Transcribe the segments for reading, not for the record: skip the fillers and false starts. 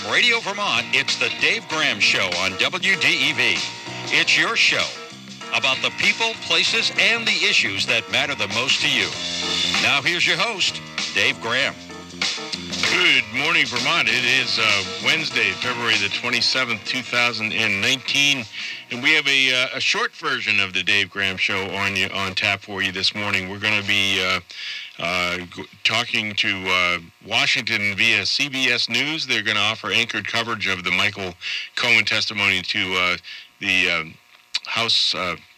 Radio Vermont, it's the Dave Graham Show on WDEV. It's your show about the people, places, and the issues that matter the most to you. Now here's your host, Dave Graham. Good morning, Vermont. It is Wednesday, February the 27th, 2019, and we have a short version of the Dave Graham Show on tap for you this morning. We're going to be talking to Washington via CBS News. They're going to offer anchored coverage of the Michael Cohen testimony to the House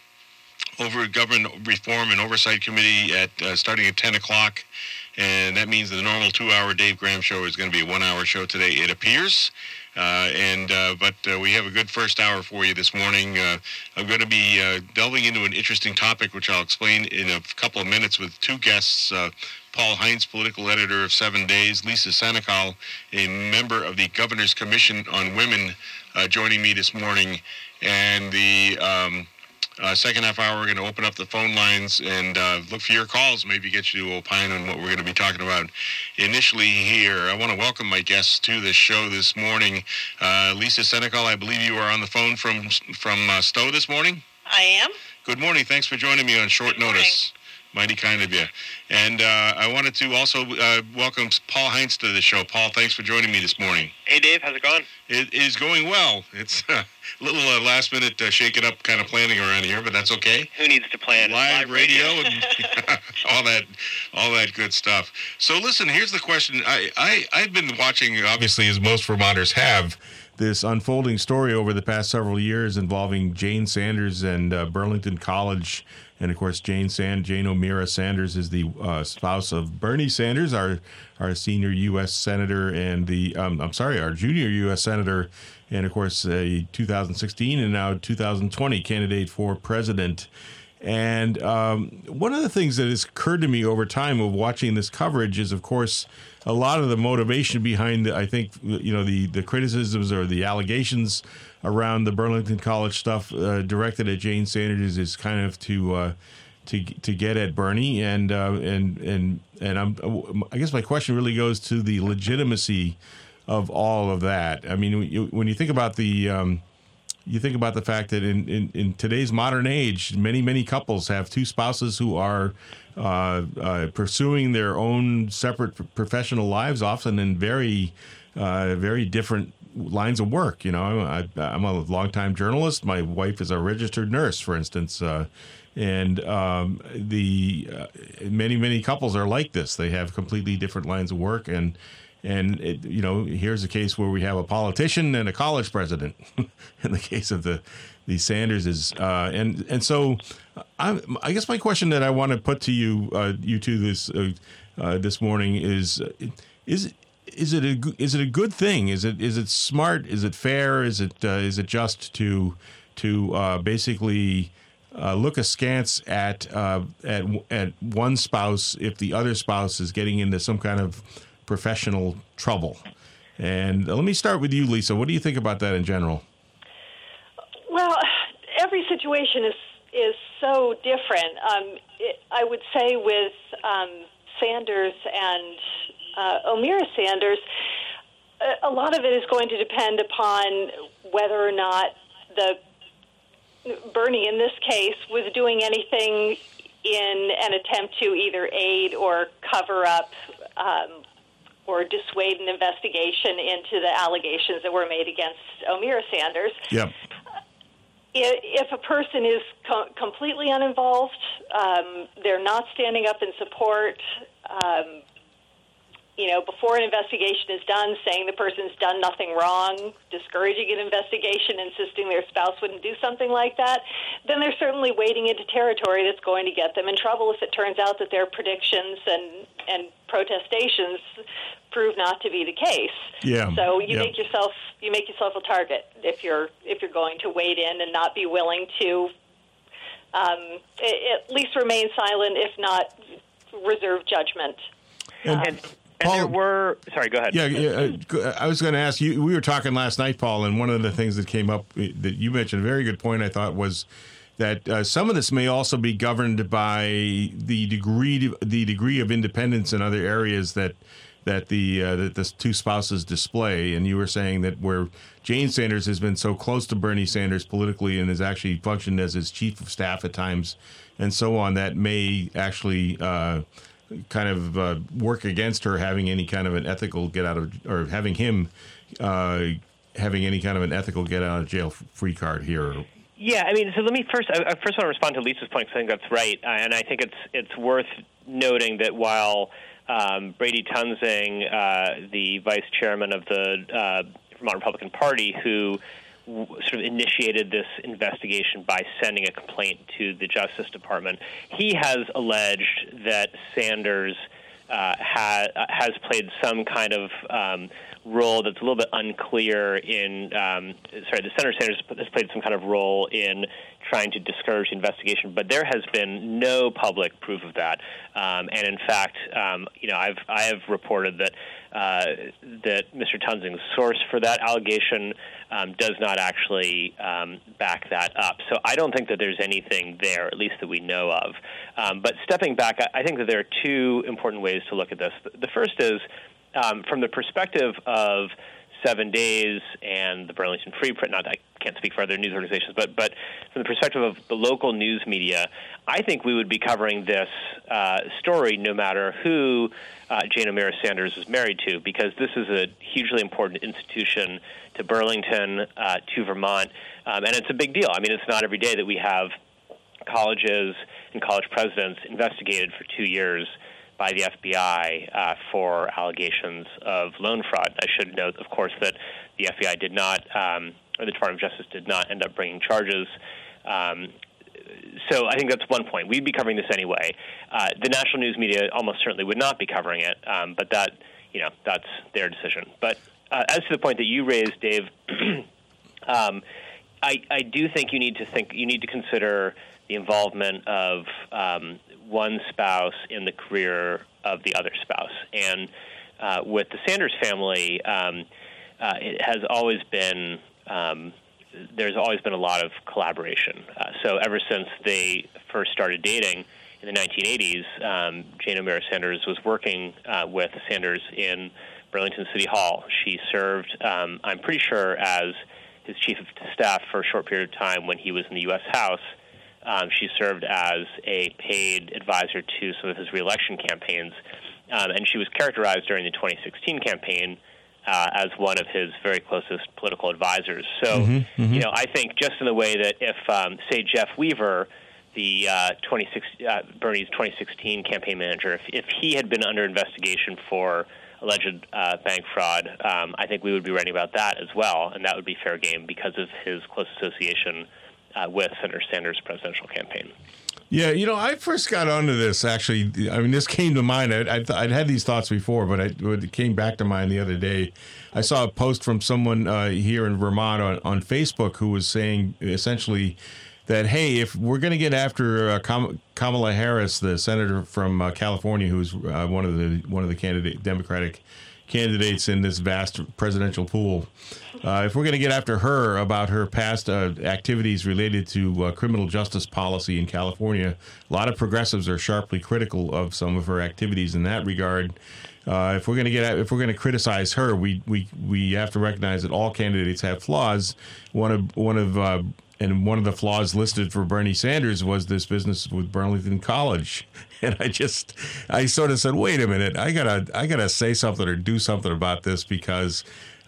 Government Reform and Oversight Committee starting at 10 o'clock. And that means the normal 2-hour Dave Graham Show is going to be a 1-hour show today, it appears. But we have a good first hour for you this morning. I'm going to be delving into an interesting topic, which I'll explain in a couple of minutes with two guests. Paul Heinz, political editor of 7 Days, Lisa Senecal, a member of the Governor's Commission on Women, joining me this morning. And the second half hour, we're going to open up the phone lines and look for your calls, maybe get you to opine on what we're going to be talking about initially here. I want to welcome my guests to the show this morning. Lisa Senecal, I believe you are on the phone from Stowe this morning? I am. Good morning. Thanks for joining me on short notice. Mighty kind of you. And I wanted to also welcome Paul Heinz to the show. Paul, thanks for joining me this morning. Hey, Dave. How's it going? It is going well. It's a little last-minute shake-it-up kind of planning around here, but that's okay. Who needs to plan? Live radio and all that good stuff. So listen, here's the question. I've been watching, obviously, as most Vermonters have, this unfolding story over the past several years involving Jane Sanders and Burlington College. And, of course, Jane O'Meara Sanders is the spouse of Bernie Sanders, our senior U.S. Senator, and our junior U.S. Senator, and, of course, a 2016 and now 2020 candidate for president. And one of the things that has occurred to me over time of watching this coverage is, of course, a lot of the motivation behind, the criticisms or the allegations around the Burlington College stuff directed at Jane Sanders is kind of to get at Bernie, and I guess my question really goes to the legitimacy of all of that. I mean, when you think about the fact that in today's modern age, many couples have two spouses who are pursuing their own separate professional lives, often in very different lines of work. You know, I'm a longtime journalist. My wife is a registered nurse, for instance, and many couples are like this. They have completely different lines of work, and here's a case where we have a politician and a college president. In the case of the Sanderses, and so I guess my question that I want to put to you two this morning is it a good thing? Is it smart? Is it fair? Is it just to basically look askance at one spouse if the other spouse is getting into some kind of professional trouble? And let me start with you, Lisa. What do you think about that in general? Well, every situation is so different. I would say with Sanders and O'Meara Sanders, a lot of it is going to depend upon whether or not Bernie, in this case, was doing anything in an attempt to either aid or cover up or dissuade an investigation into the allegations that were made against O'Meara Sanders. Yep. If a person is completely uninvolved, they're not standing up in support, before an investigation is done, saying the person's done nothing wrong, discouraging an investigation, insisting their spouse wouldn't do something like that, then they're certainly wading into territory that's going to get them in trouble if it turns out that their predictions and protestations prove not to be the case. Yeah. So you make yourself a target if you're going to wade in and not be willing to at least remain silent, if not reserve judgment. And there were... Sorry, go ahead. Yeah, I was going to ask you, we were talking last night, Paul, and one of the things that came up that you mentioned, a very good point, I thought, was that some of this may also be governed by the degree of independence in other areas that that the two spouses display. And you were saying that where Jane Sanders has been so close to Bernie Sanders politically and has actually functioned as his chief of staff at times and so on, that may actually kind of work against her having any kind of an ethical get out of, or having him having any kind of an ethical get out of jail free card here. Yeah, I mean, so let me first want to respond to Lisa's point, because I think that's right, and I think it's worth noting that while Brady Tunzing, the vice chairman of the Vermont Republican Party, who sort of initiated this investigation by sending a complaint to the Justice Department, he has alleged that Sanders has played some kind of role that's a little bit unclear in, that Senator Sanders has played some kind of role in trying to discourage the investigation, but there has been no public proof of that. And in fact, I have reported that that Mr. Tunzing's source for that allegation does not actually back that up. So I don't think that there's anything there, at least that we know of. But stepping back, I think that there are two important ways to look at this. The first is from the perspective of 7 Days and the Burlington Free Press, not that I can't speak for other news organizations, but from the perspective of the local news media, I think we would be covering this story no matter who Jane O'Meara Sanders is married to, because this is a hugely important institution to Burlington, to Vermont, and it's a big deal. I mean, it's not every day that we have colleges and college presidents investigated for 2 years by the FBI for allegations of loan fraud. I should note, of course, that the FBI did not, or the Department of Justice did not end up bringing charges. So I think that's one point. We'd be covering this anyway. The national news media almost certainly would not be covering it, but that's their decision. But as to the point that you raised, Dave, I do think you need to consider the involvement of one spouse in the career of the other spouse. And with the Sanders family, it has always been there's always been a lot of collaboration. So ever since they first started dating in the 1980s, Jane O'Meara Sanders was working with Sanders in Burlington City Hall. She served, I'm pretty sure, as his chief of staff for a short period of time when he was in the U.S. House. She served as a paid advisor to some of his reelection campaigns, and she was characterized during the 2016 campaign as one of his very closest political advisors. So, I think just in the way that if, say, Jeff Weaver, the Bernie's 2016 campaign manager, if he had been under investigation for alleged bank fraud, I think we would be writing about that as well, and that would be fair game because of his close association with Senator Sanders' presidential campaign. Yeah, I first got onto this, actually. I mean, this came to mind. I'd had these thoughts before, but it came back to mind the other day. I saw a post from someone here in Vermont on Facebook who was saying essentially that, hey, if we're going to get after Kamala Harris, the senator from California, who's one of the Democratic candidates in this vast presidential pool, if we're going to get after her about her past activities related to criminal justice policy in California, a lot of progressives are sharply critical of some of her activities in that regard. If we're going to criticize her, we have to recognize that all candidates have flaws. One of the flaws listed for Bernie Sanders was this business with Burlington College. And I sort of said, wait a minute, I gotta say something or do something about this, because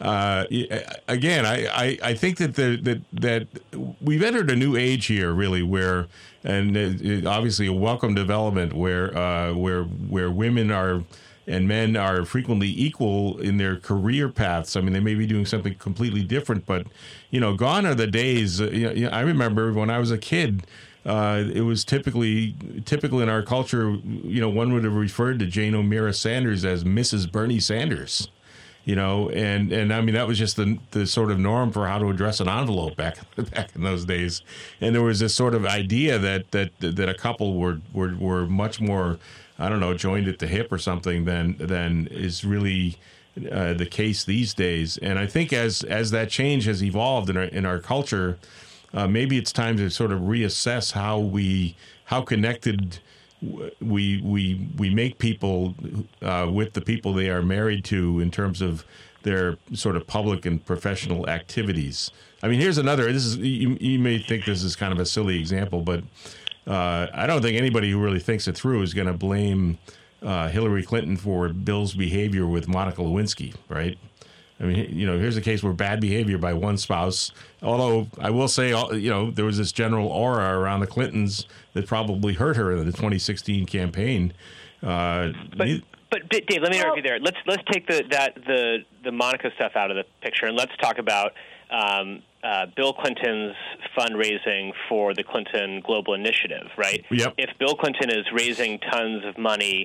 again, I think that we've entered a new age here, really, where, and obviously a welcome development where women are and men are frequently equal in their career paths. I mean, they may be doing something completely different, but gone are the days. I remember when I was a kid, it was typical in our culture. One would have referred to Jane O'Meara Sanders as Mrs. Bernie Sanders. And I mean, that was just the sort of norm for how to address an envelope back in those days. And there was this sort of idea that a couple were much more, I don't know, joined at the hip or something than is really the case these days. And I think as that change has evolved in our culture, maybe it's time to sort of reassess how connected we make people with the people they are married to in terms of their sort of public and professional activities. I mean, here's another. This is you may think this is kind of a silly example, but I don't think anybody who really thinks it through is going to blame Hillary Clinton for Bill's behavior with Monica Lewinsky, right? I mean, here's a case where bad behavior by one spouse. Although I will say, there was this general aura around the Clintons that probably hurt her in the 2016 campaign. But Dave, let me interrupt you there. Let's take the Monica stuff out of the picture, and let's talk about Bill Clinton's fundraising for the Clinton Global Initiative, right? Yep. If Bill Clinton is raising tons of money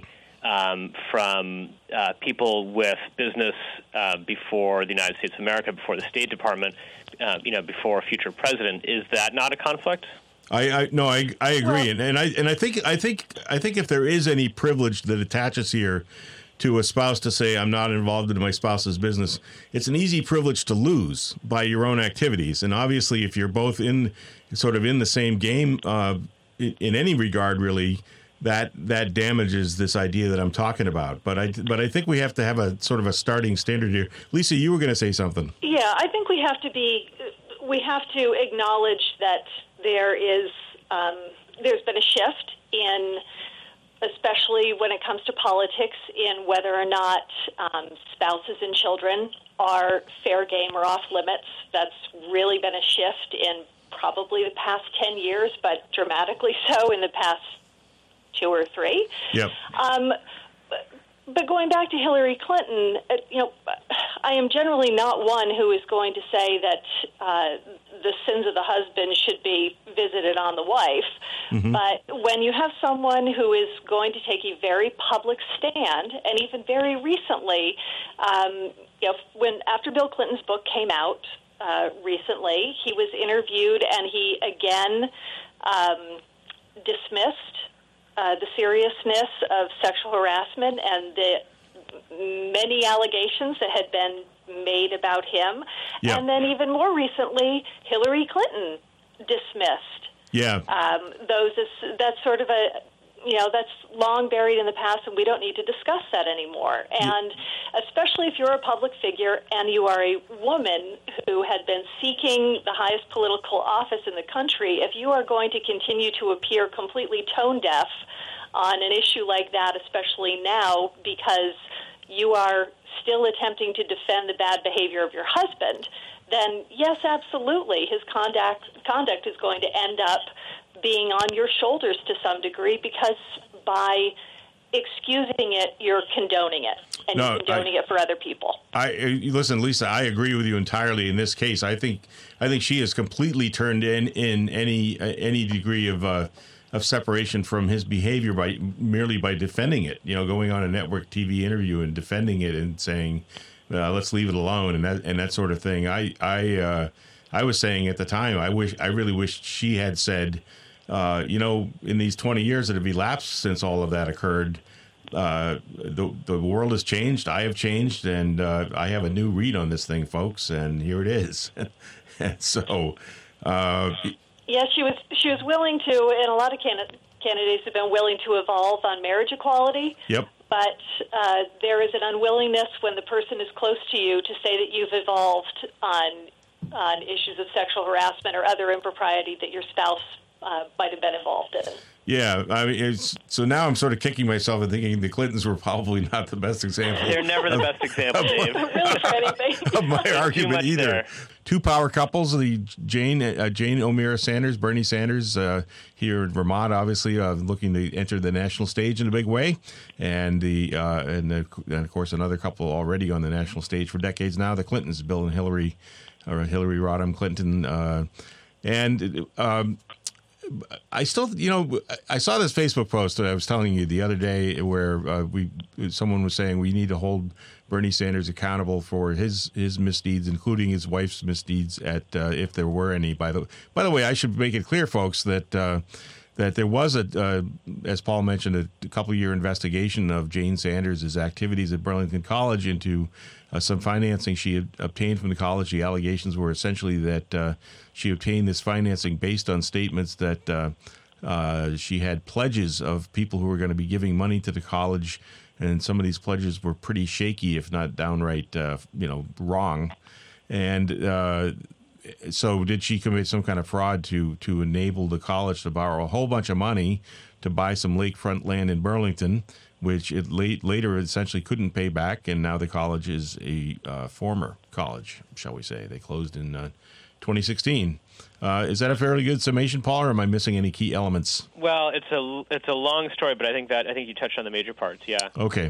from people with business before the United States of America, before the State Department, before a future president, is that not a conflict? I agree, and I think if there is any privilege that attaches here to a spouse to say I'm not involved in my spouse's business, it's an easy privilege to lose by your own activities. And obviously, if you're both in the same game in any regard, really, that damages this idea that I'm talking about. But I think we have to have a sort of a starting standard here. Lisa, you were going to say something. Yeah, I think we have to acknowledge that there's been a shift in, especially when it comes to politics, in whether or not spouses and children are fair game or off limits. That's really been a shift in probably the past 10 years, but dramatically so in the past 2 or 3. Yep. But going back to Hillary Clinton, I am generally not one who is going to say that the sins of the husband should be visited on the wife. Mm-hmm. But when you have someone who is going to take a very public stand, and even very recently, after Bill Clinton's book came out recently, he was interviewed and he again dismissed the seriousness of sexual harassment and the many allegations that had been made about him. Yeah. And then even more recently, Hillary Clinton dismissed. Yeah. That's sort of that's long buried in the past, and we don't need to discuss that anymore. And especially if you're a public figure and you are a woman who had been seeking the highest political office in the country, if you are going to continue to appear completely tone deaf on an issue like that, especially now, because you are still attempting to defend the bad behavior of your husband, then yes, absolutely, his conduct is going to end up being on your shoulders to some degree, because by excusing it, you're condoning it, and you're condoning it for other people. Listen, Lisa, I agree with you entirely in this case. I think she has completely turned in any degree of separation from his behavior merely by defending it. Going on a network TV interview and defending it and saying, "Let's leave it alone," and that sort of thing. I was saying at the time, I really wished she had said, in these 20 years that have elapsed since all of that occurred, the world has changed. I have changed, and I have a new read on this thing, folks. And here it is. And so, yes, she was willing to, and a lot of candidates have been willing to evolve on marriage equality. Yep. But there is an unwillingness when the person is close to you to say that you've evolved on issues of sexual harassment or other impropriety that your spouse might have been involved in. Yeah, I mean, so now I'm sort of kicking myself and thinking the Clintons were probably not the best example. They're never the best example, Dave. Really for anything. Of my argument either. There. Two power couples, the Jane O'Meara Sanders, Bernie Sanders, here in Vermont, obviously looking to enter the national stage in a big way, and of course another couple already on the national stage for decades now, the Clintons, Bill and Hillary Rodham Clinton, I still, I saw this Facebook post that I was telling you the other day where someone was saying we need to hold Bernie Sanders accountable for his misdeeds, including his wife's misdeeds, if there were any. By the way, I should make it clear, folks, that there was as Paul mentioned, a couple-year investigation of Jane Sanders' activities at Burlington College into some financing she had obtained from the college. The allegations were essentially that she obtained this financing based on statements that She had pledges of people who were going to be giving money to the college, and some of these pledges were pretty shaky, if not downright, wrong. And so did she commit some kind of fraud to enable the college to borrow a whole bunch of money to buy some lakefront land in Burlington, which it later essentially couldn't pay back, and now the college is a former college, shall we say. They closed in 2016. Is that a fairly good summation, Paul, or am I missing any key elements? Well, it's a long story, but I think you touched on the major parts. Yeah. Okay,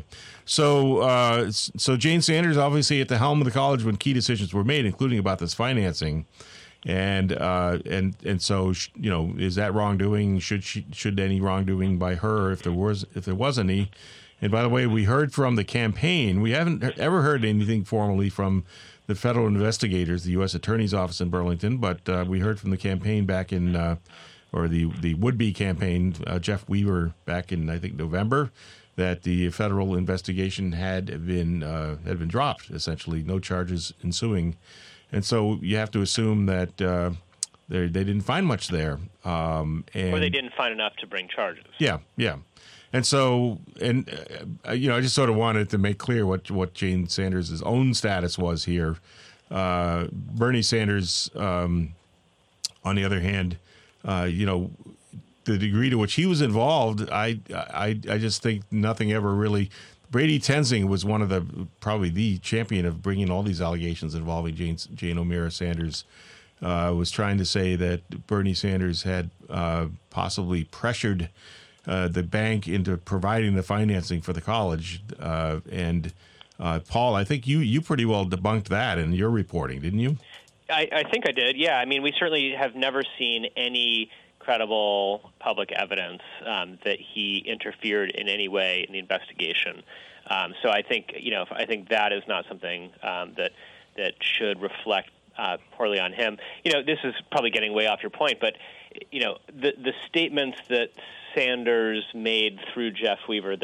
so Jane Sanders obviously at the helm of the college when key decisions were made, including about this financing, and so is that wrongdoing? Should any wrongdoing by her, if there was any? And by the way, we heard from the campaign. We haven't ever heard anything formally from the federal investigators, the U.S. Attorney's Office in Burlington, but we heard from the campaign back in, or the would-be campaign, Jeff Weaver, back in, I think, November, that the federal investigation had been dropped, essentially, no charges ensuing. And so you have to assume that they didn't find much there. Or they didn't find enough to bring charges. Yeah. And so, I just sort of wanted to make clear what Jane Sanders' own status was here. Bernie Sanders, on the other hand, the degree to which he was involved, I just think nothing ever really. Brady Tenzing was probably the champion of bringing all these allegations involving Jane O'Meara Sanders. Was trying to say that Bernie Sanders had possibly pressured the bank into providing the financing for the college. And Paul, I think you pretty well debunked that in your reporting, didn't you? I think I did, yeah. I mean, we certainly have never seen any credible public evidence that he interfered in any way in the investigation. So I think, that is not something that should reflect poorly on him. This is probably getting way off your point, but, the statements that Senator Sanders made through Jeff Weaver,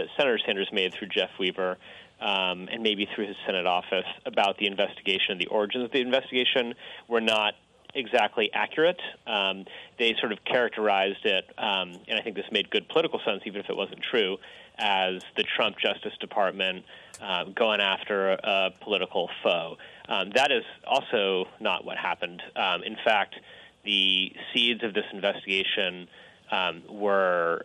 and maybe through his Senate office about the investigation and the origins of the investigation were not exactly accurate. They sort of characterized it, and I think this made good political sense, even if it wasn't true, as the Trump Justice Department going after a political foe. That is also not what happened. In fact, the seeds of this investigation were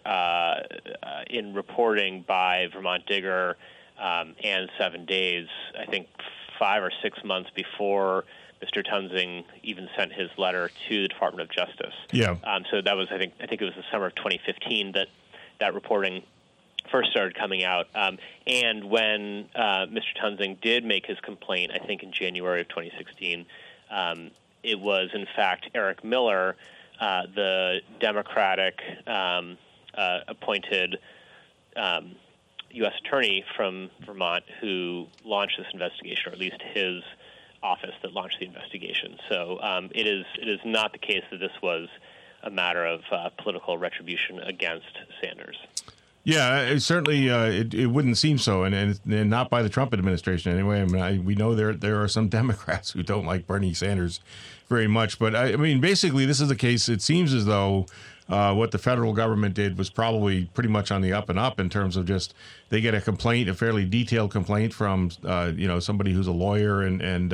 in reporting by Vermont Digger and 7 Days, I think 5 or 6 months before Mr. Tenzing even sent his letter to the Department of Justice. Yeah. So that was, I think it was the summer of 2015 that reporting first started coming out. And when Mr. Tenzing did make his complaint, I think in January of 2016, it was, in fact, Eric Miller, the Democratic appointed U.S. attorney from Vermont, who launched this investigation, or at least his office that launched the investigation. So it is not the case that this was a matter of political retribution against Sanders. Yeah, it certainly it wouldn't seem so, and not by the Trump administration anyway. I mean, we know there are some Democrats who don't like Bernie Sanders very much, but I mean, basically, this is a case. It seems as though what the federal government did was probably pretty much on the up and up in terms of just they get a complaint, a fairly detailed complaint from somebody who's a lawyer and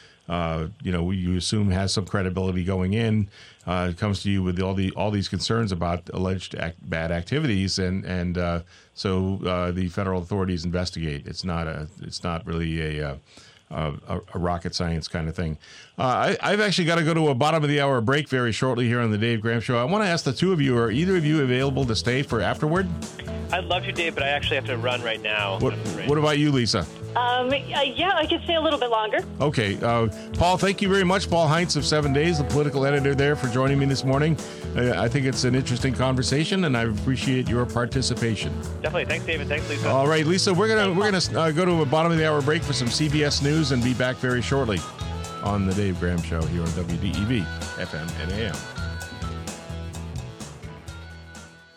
you assume has some credibility going in. It comes to you with all these concerns about alleged bad activities, and so the federal authorities investigate. It's not really a rocket science kind of thing. I've actually got to go to a bottom of the hour break very shortly here on the Dave Graham Show. I want to ask the two of you: are either of you available to stay for afterward? I'd love to, Dave, but I actually have to run right now. What about you, Lisa? Yeah, I could stay a little bit longer. Okay. Paul, thank you very much. Paul Heinz of 7 Days, the political editor there, for joining me this morning. I think it's an interesting conversation, and I appreciate your participation. Definitely. Thanks, David. Thanks, Lisa. All right, Lisa, we're gonna go to a bottom of the hour break for some CBS News and be back very shortly on the Dave Graham Show here on WDEV, FM and AM.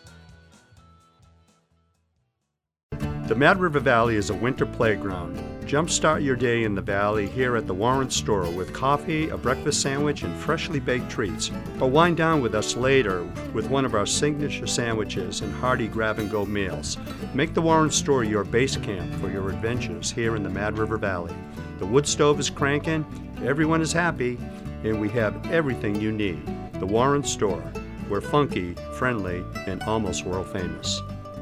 The Mad River Valley is a winter playground. Jumpstart your day in the Valley here at the Warren Store with coffee, a breakfast sandwich, and freshly baked treats. Or wind down with us later with one of our signature sandwiches and hearty grab-and-go meals. Make the Warren Store your base camp for your adventures here in the Mad River Valley. The wood stove is cranking, everyone is happy, and we have everything you need. The Warren Store. We're funky, friendly, and almost world famous.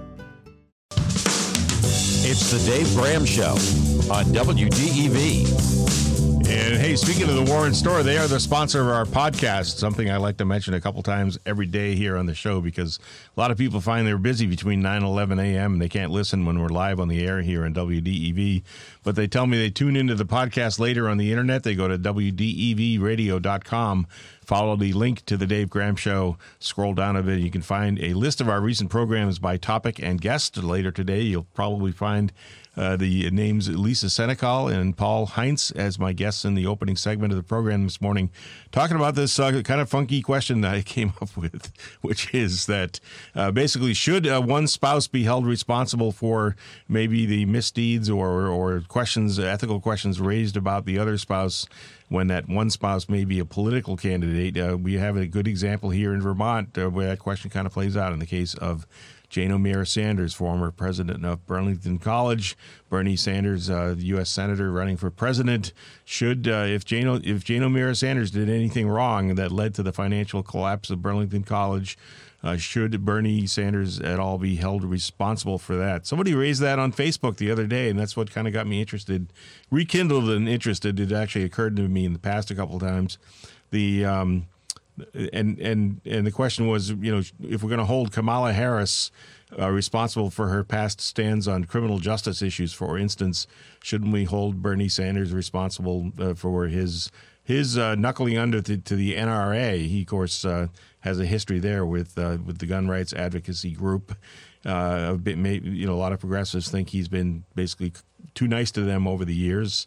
It's the Dave Graham Show on WDEV. And hey, speaking of the Warren Store, they are the sponsor of our podcast, something I like to mention a couple times every day here on the show because a lot of people find they're busy between 9 and 11 a.m. and they can't listen when we're live on the air here on WDEV. But they tell me they tune into the podcast later on the internet. They go to WDEVradio.com, follow the link to the Dave Graham Show, scroll down a bit. You can find a list of our recent programs by topic and guest. Later today, you'll probably find the names Lisa Senecal and Paul Heinz as my guests in the opening segment of the program this morning, talking about this kind of funky question that I came up with, which is that basically should one spouse be held responsible for maybe the misdeeds or questions, ethical questions raised about the other spouse when that one spouse may be a political candidate? We have a good example here in Vermont where that question kind of plays out in the case of Jane O'Meara Sanders, former president of Burlington College. Bernie Sanders, the U.S. Senator running for president. Should, if Jane O'Meara Sanders did anything wrong that led to the financial collapse of Burlington College, should Bernie Sanders at all be held responsible for that? Somebody raised that on Facebook the other day, and that's what kind of got me interested, rekindled and interested. It actually occurred to me in the past a couple of times. And the question was, if we're going to hold Kamala Harris responsible for her past stands on criminal justice issues, for instance, shouldn't we hold Bernie Sanders responsible for his knuckling under to the NRA? He, of course, has a history there with the gun rights advocacy group. A lot of progressives think he's been basically too nice to them over the years.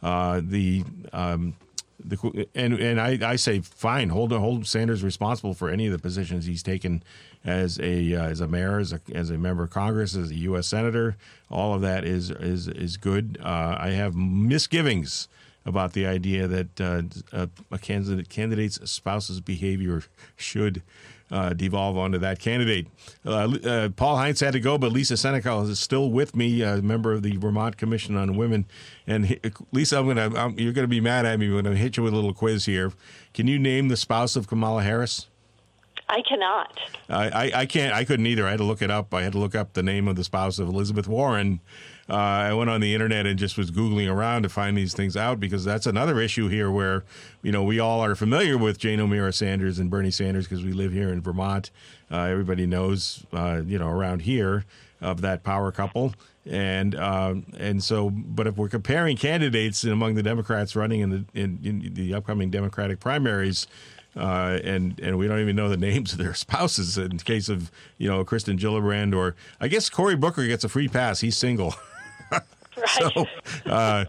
I say fine, hold Sanders responsible for any of the positions he's taken as a mayor, as a member of Congress, as a U.S. senator. All of that is good. I have misgivings about the idea that a candidate's spouse's behavior should devolve onto that candidate. Paul Heinz had to go, but Lisa Senecal is still with me, a member of the Vermont Commission on Women. And Lisa, you're gonna be mad at me. I'm gonna hit you with a little quiz here. Can you name the spouse of Kamala Harris? I cannot. I can't. I couldn't either. I had to look it up. I had to look up the name of the spouse of Elizabeth Warren. I went on the internet and just was Googling around to find these things out because that's another issue here where, we all are familiar with Jane O'Meara Sanders and Bernie Sanders because we live here in Vermont. Everybody knows, around here of that power couple. And so, but if we're comparing candidates among the Democrats running in the upcoming Democratic primaries, and we don't even know the names of their spouses in case of, Kristen Gillibrand, or I guess Cory Booker gets a free pass. He's single. Right. So, I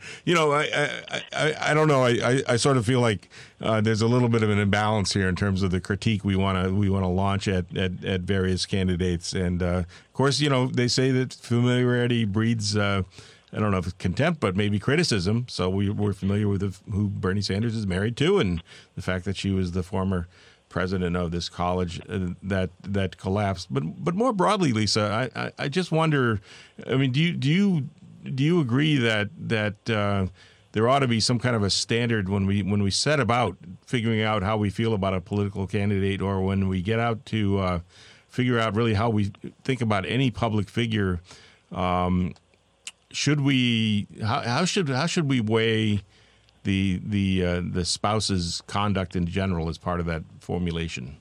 don't know. I sort of feel like there's a little bit of an imbalance here in terms of the critique we want to launch at various candidates. And of course, they say that familiarity breeds I don't know if it's contempt, but maybe criticism. So we're familiar with who Bernie Sanders is married to, and the fact that she was the former president of this college that collapsed. But more broadly, Lisa, I just wonder. I mean, do you agree that there ought to be some kind of a standard when we set about figuring out how we feel about a political candidate, or when we get out to figure out really how we think about any public figure? Should we? How should we weigh the spouse's conduct in general as part of that formulation?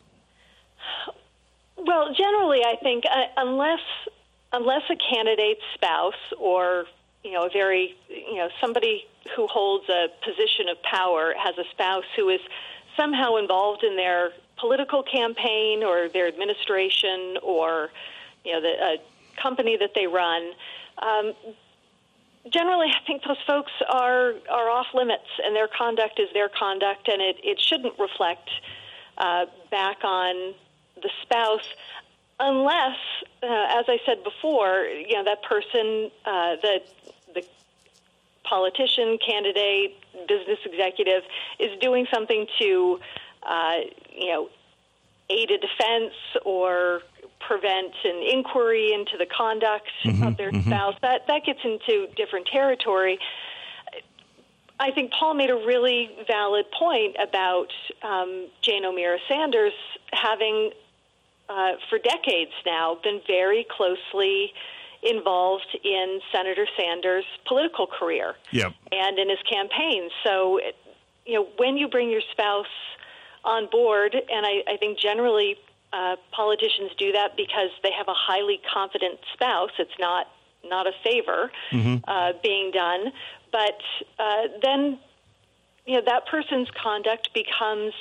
Well, generally, I think unless a candidate's spouse or somebody who holds a position of power has a spouse who is somehow involved in their political campaign or their administration or the company that they run. Generally, I think those folks are off limits, and their conduct is their conduct, and it shouldn't reflect back on the spouse, unless, as I said before, that person, the politician, candidate, business executive is doing something to, aid a defense or prevent an inquiry into the conduct of their spouse, that gets into different territory. I think Paul made a really valid point about Jane O'Meara Sanders having, for decades now, been very closely involved in Senator Sanders' political career and in his campaign. So, when you bring your spouse on board, and I think generally politicians do that because they have a highly confident spouse. It's not a favor being done. But then, that person's conduct becomes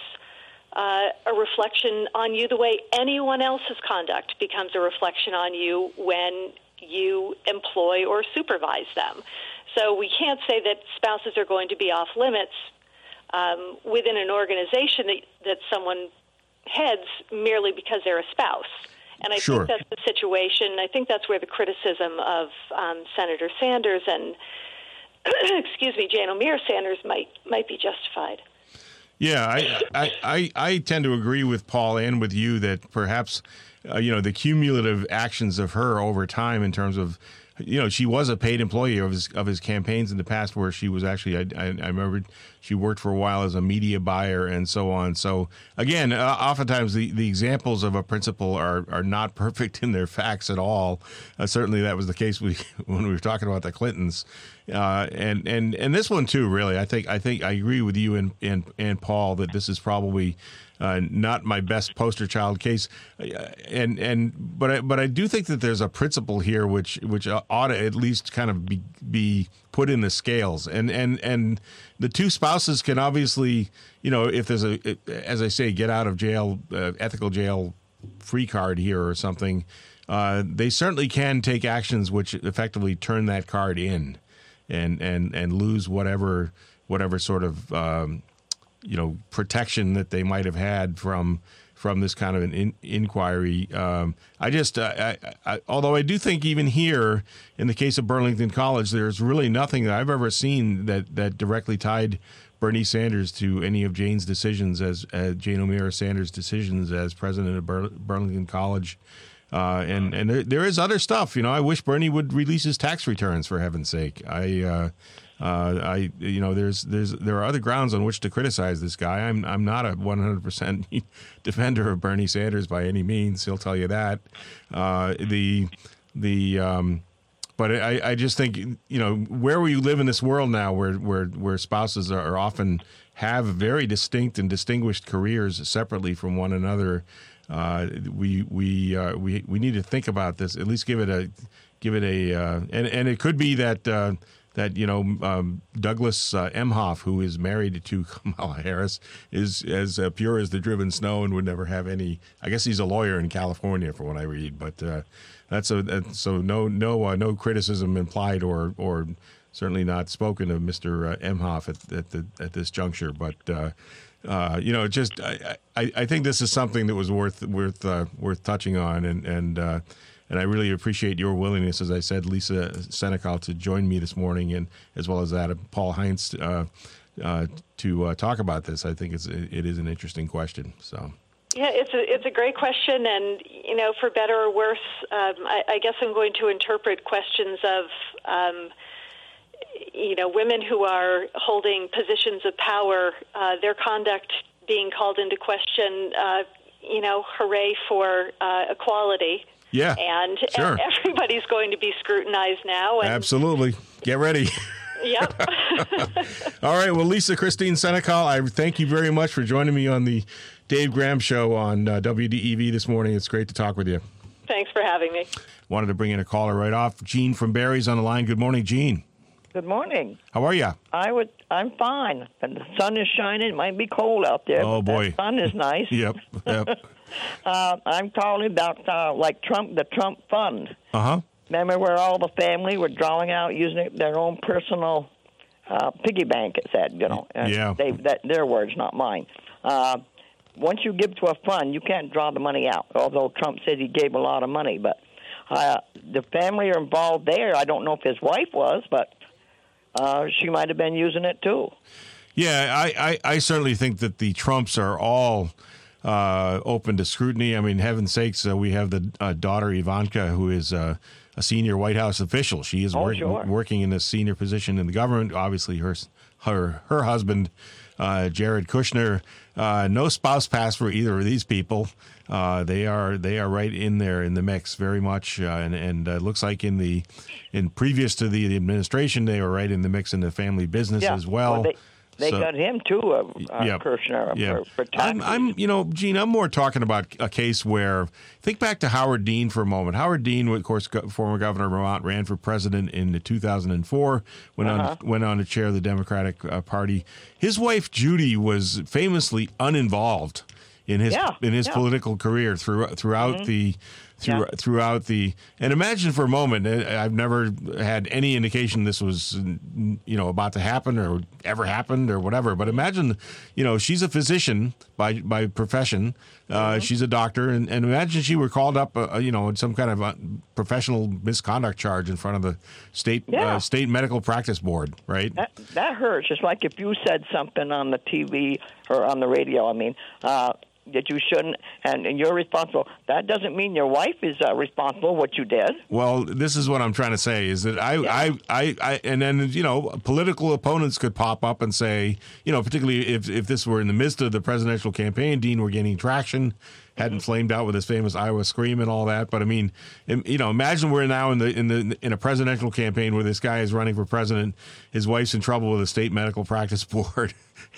a reflection on you the way anyone else's conduct becomes a reflection on you when you employ or supervise them. So we can't say that spouses are going to be off limits within an organization that someone heads merely because they're a spouse. And I think that's the situation. I think that's where the criticism of Senator Sanders and, Jane O'Meara Sanders might be justified. Yeah, I tend to agree with Paul and with you that perhaps, the cumulative actions of her over time in terms of, she was a paid employee of his campaigns in the past, where she was actually, I remember she worked for a while as a media buyer and so on. So again, oftentimes the examples of a principal are not perfect in their facts at all. Certainly that was the case when we were talking about the Clintons, and this one too. Really, I think I agree with you and Paul that this is probably not my best poster child case, but I do think that there's a principle here which ought to at least kind of be put in the scales, and the two spouses can obviously, if there's as I say, get out of jail, ethical jail free card here or something, they certainly can take actions which effectively turn that card in, and lose whatever sort of protection that they might have had from this kind of an inquiry. Although I do think even here, in the case of Burlington College, there's really nothing that I've ever seen that directly tied Bernie Sanders to any of Jane's decisions as Jane O'Meara Sanders' decisions as president of Burlington College. And there is other stuff. I wish Bernie would release his tax returns, for heaven's sake. There are other grounds on which to criticize this guy. I'm not a 100% defender of Bernie Sanders by any means. He'll tell you that. But I just think, where we live in this world now, where spouses are often have very distinct and distinguished careers separately from one another. We need to think about this. At least give it a and it could be that Douglas Emhoff, who is married to Kamala Harris, is as pure as the driven snow and would never have any. I guess he's a lawyer in California, for what I read. But no criticism implied or certainly not spoken of Mr. Emhoff at this juncture. But I think this is something that was worth touching on, and I really appreciate your willingness, as I said, Lisa Senecal, to join me this morning, and as well as that of Paul Heinz to talk about this. I think it is an interesting question. So. Yeah, it's a great question, and for better or worse, I guess I'm going to interpret questions of women who are holding positions of power, their conduct being called into question. Hooray for equality. Yeah, and everybody's going to be scrutinized now. And absolutely, get ready. Yep. All right. Well, Lisa Christine Senecal, I thank you very much for joining me on the Dave Graham Show on WDEV this morning. It's great to talk with you. Thanks for having me. Wanted to bring in a caller right off. Jean from Barrie's on the line. Good morning, Jean. Good morning. How are you? I'm fine. And the sun is shining. It might be cold out there. Oh, boy. The sun is nice. Yep. I'm calling about the Trump Fund. Uh-huh. Remember where all the family were drawing out using their own personal piggy bank, it said, Yeah. Their words, not mine. Once you give to a fund, you can't draw the money out, although Trump said he gave a lot of money. But the family are involved there. I don't know if his wife was, but she might have been using it too. Yeah, I certainly think that the Trumps are all open to scrutiny. I mean, heaven's sakes, we have the daughter Ivanka, who is a senior White House official. She is working in a senior position in the government. Obviously, her husband, Jared Kushner, no spouse pass for either of these people. They are right in there in the mix very much, and looks like in previous to the administration, they were right in the mix in the family business as well. They got him too, Kirshner, for taxes. Gene, I'm more talking about a case where, think back to Howard Dean for a moment. Howard Dean, of course, former governor of Vermont, ran for president in 2004, went on to chair the Democratic Party. His wife, Judy, was famously uninvolved in his political career throughout the. And imagine for a moment, I've never had any indication this was, about to happen or ever happened or whatever. But imagine, she's a physician by profession. She's a doctor. And imagine she were called up, in some kind of professional misconduct charge in front of the state medical practice board, right? That hurts. It's like if you said something on the TV or on the radio, that you shouldn't, and you're responsible. That doesn't mean your wife is responsible what you did. Well, this is what I'm trying to say is that I and then political opponents could pop up and say, particularly if this were in the midst of the presidential campaign, Dean were gaining traction, hadn't flamed out with his famous Iowa scream and all that. But I mean, imagine we're now in a presidential campaign where this guy is running for president, his wife's in trouble with the state medical practice board.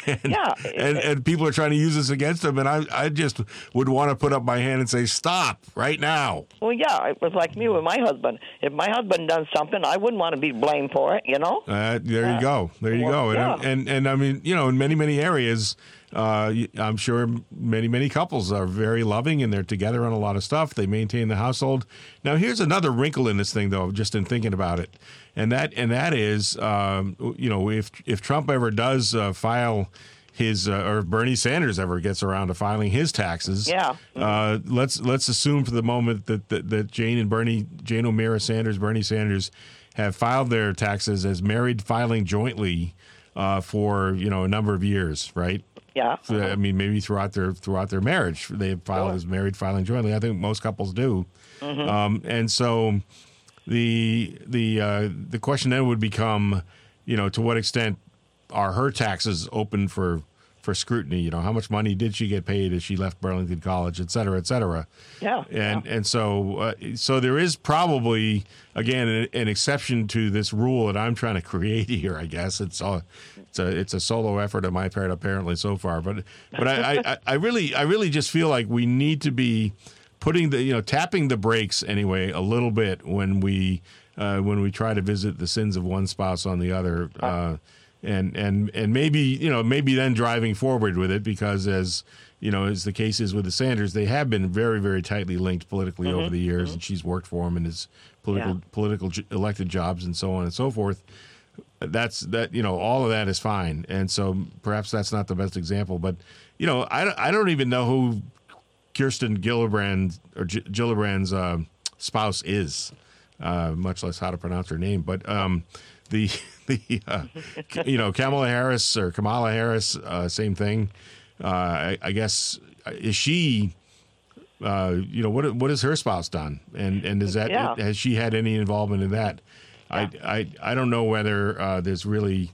And people are trying to use this against him, and I just would want to put up my hand and say, stop right now. Well, yeah, it was like me with my husband. If my husband done something, I wouldn't want to be blamed for it, There you go. Yeah. And I mean, in many, many areas, I'm sure many couples are very loving and they're together on a lot of stuff. They maintain the household. Now, here's another wrinkle in this thing, though, just in thinking about it. And that is, if Trump ever does file his, or Bernie Sanders ever gets around to filing his taxes, let's assume for the moment that Jane O'Meara Sanders, Bernie Sanders, have filed their taxes as married, filing jointly for a number of years, right? Yeah. So, I mean, maybe throughout their marriage, they have filed as married, filing jointly. I think most couples do, and so. The question then would become, to what extent are her taxes open for scrutiny? How much money did she get paid as she left Burlington College, et cetera, et cetera? Yeah. And so there is probably, again, an exception to this rule that I'm trying to create here. I guess it's a solo effort on my part apparently so far, but I really just feel like we need to be putting tapping the brakes anyway a little bit when we try to visit the sins of one spouse on the other, and maybe then driving forward with it, because as the case is with the Sanders, they have been very, very tightly linked politically over the years, and she's worked for him in his political elected jobs and so on and so forth. All of that is fine, and so perhaps that's not the best example, but I don't even know who Kirsten Gillibrand or Gillibrand's spouse is, much less how to pronounce her name. But Kamala Harris, same thing. I guess is she? What has her spouse done? And is that has she had any involvement in that? Yeah. I don't know whether there's really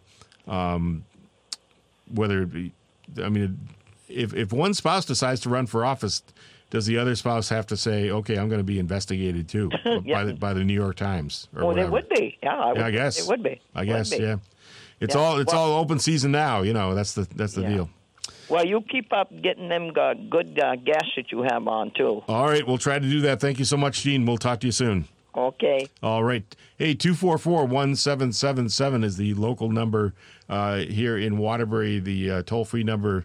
whether it be. I mean. If one spouse decides to run for office, does the other spouse have to say, "Okay, I'm going to be investigated too" by the New York Times? Or whatever? They would be. Yeah, I guess it would be. I guess. Yeah. It's all open season now. That's the deal. Well, you keep up getting them good guests that you have on too. All right, we'll try to do that. Thank you so much, Gene. We'll talk to you soon. Okay. All right. Hey, 244-1777 is the local number here in Waterbury. The toll-free number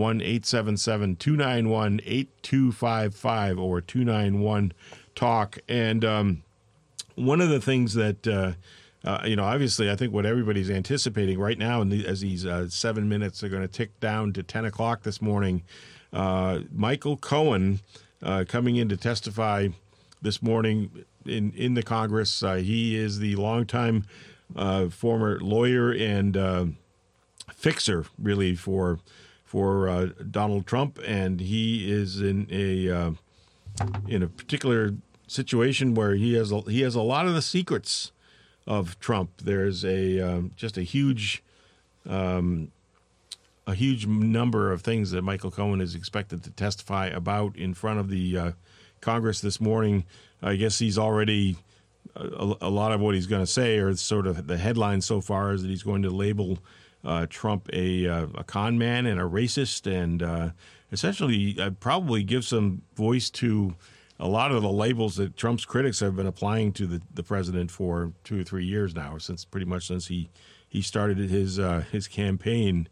1-877-291-8255 or 291-TALK. And one of the things that, obviously I think what everybody's anticipating right now, as these 7 minutes are going to tick down to 10 o'clock this morning, Michael Cohen coming in to testify this morning in the Congress. He is the longtime former lawyer and fixer, really, for Donald Trump, and he is in a particular situation where he has a lot of the secrets of Trump. There's just a huge number of things that Michael Cohen is expected to testify about in front of the Congress this morning. I guess he's already a lot of what he's going to say, or sort of the headline so far, is that he's going to label Trump a con man and a racist, and essentially probably give some voice to a lot of the labels that Trump's critics have been applying to the president for 2 or 3 years now, since he started his campaign.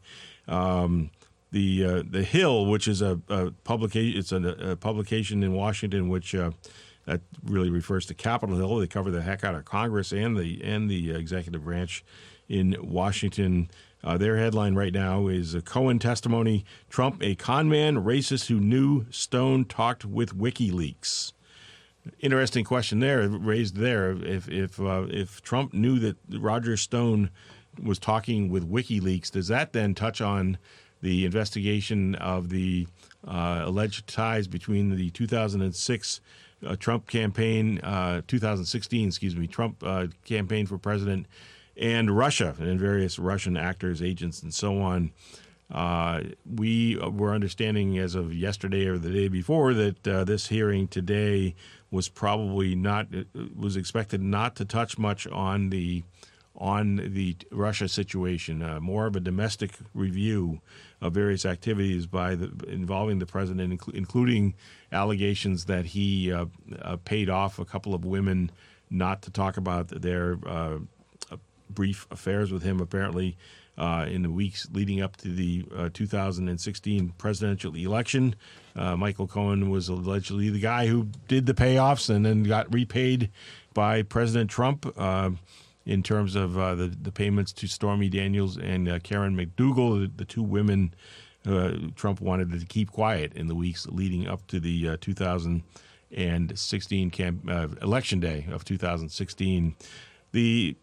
The Hill, which is a publication, it's a publication in Washington, which that really refers to Capitol Hill. They cover the heck out of Congress and the executive branch in Washington. Their headline right now is Cohen testimony: Trump, a con man, racist who knew Stone talked with WikiLeaks. Interesting question raised there. If Trump knew that Roger Stone was talking with WikiLeaks, does that then touch on the investigation of the alleged ties between the 2006 Trump campaign, 2016, Trump campaign for president, and Russia and various Russian actors, agents, and so on? We were understanding as of yesterday or the day before that this hearing today was was expected not to touch much on the Russia situation, more of a domestic review of various activities involving the president, including allegations that he paid off a couple of women not to talk about their brief affairs with him, apparently, in the weeks leading up to the 2016 presidential election. Michael Cohen was allegedly the guy who did the payoffs and then got repaid by President Trump in terms of the payments to Stormy Daniels and Karen McDougal, the two women Trump wanted to keep quiet in the weeks leading up to the 2016 election day of 2016. The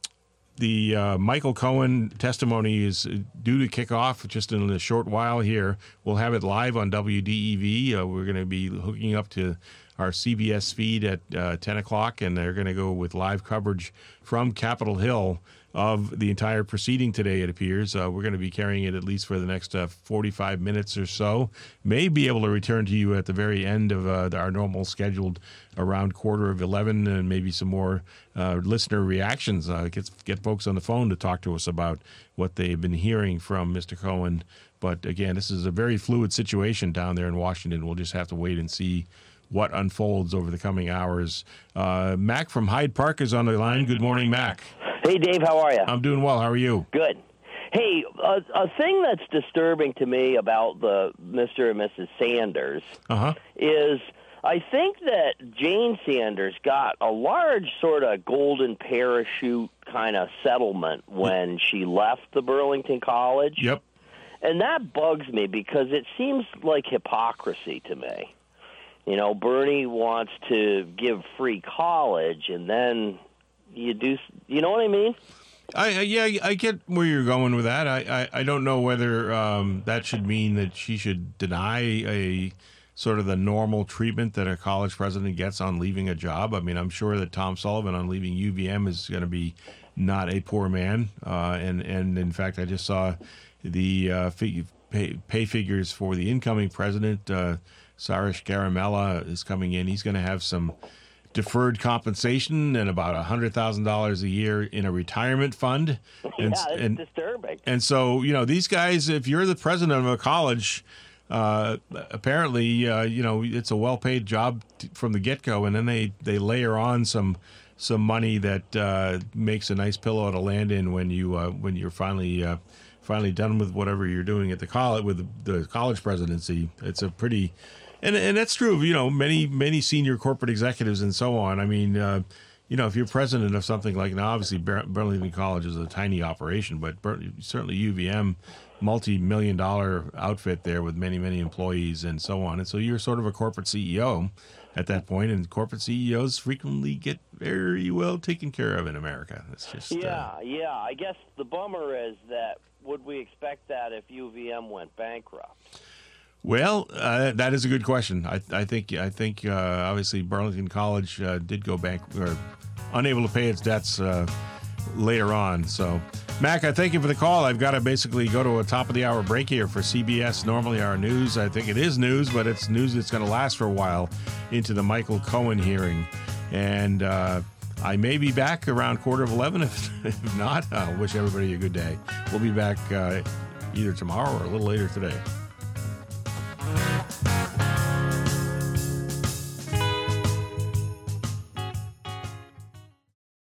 Michael Cohen testimony is due to kick off just in a short while here. We'll have it live on WDEV. We're going to be hooking up to our CBS feed at 10 o'clock, and they're going to go with live coverage from Capitol Hill of the entire proceeding today, it appears. We're going to be carrying it at least for the next 45 minutes or so. May be able to return to you at the very end of our normal scheduled around 11:15, and maybe some more listener reactions. Get folks on the phone to talk to us about what they've been hearing from Mr. Cohen. But again, this is a very fluid situation down there in Washington. We'll just have to wait and see what unfolds over the coming hours. Mac from Hyde Park is on the line. Good morning, Mac. Hey, Dave, how are you? I'm doing well. How are you? Good. Hey, a thing that's disturbing to me about the Mr. and Mrs. Sanders is I think that Jane Sanders got a large sort of golden parachute kind of settlement when she left the Burlington College. Yep. And that bugs me because it seems like hypocrisy to me. You know, Bernie wants to give free college, and then you know what I mean? I get where you're going with that. I don't know whether that should mean that she should deny a sort of the normal treatment that a college president gets on leaving a job. I mean, I'm sure that Tom Sullivan on leaving UVM is going to be not a poor man. And in fact, I just saw the pay figures for the incoming president. Sarish Garamella is coming in. He's going to have some deferred compensation and about $100,000 a year in a retirement fund. It's disturbing. And so, you know, these guys, if you're the president of a college, apparently, it's a well-paid job from the get-go, and then they layer on some money that makes a nice pillow to land in when you're finally done with whatever you're doing at the college presidency. It's a pretty and that's true of, you know, many senior corporate executives and so on. I mean, if you're president of something like, now obviously Burlington College is a tiny operation, but certainly UVM, multi-million-dollar outfit there with many employees and so on. And so you're sort of a corporate CEO at that point, and corporate CEOs frequently get very well taken care of in America. It's just yeah. I guess the bummer is that would we expect that if UVM went bankrupt? Well, that is a good question. I think obviously Burlington College did go or unable to pay its debts later on. So, Mac, I thank you for the call. I've got to basically go to a top of the hour break here for CBS. Normally our news, I think it is news, but it's news that's going to last for a while into the Michael Cohen hearing. And I may be back around 11:15. If not, I'll wish everybody a good day. We'll be back either tomorrow or a little later today.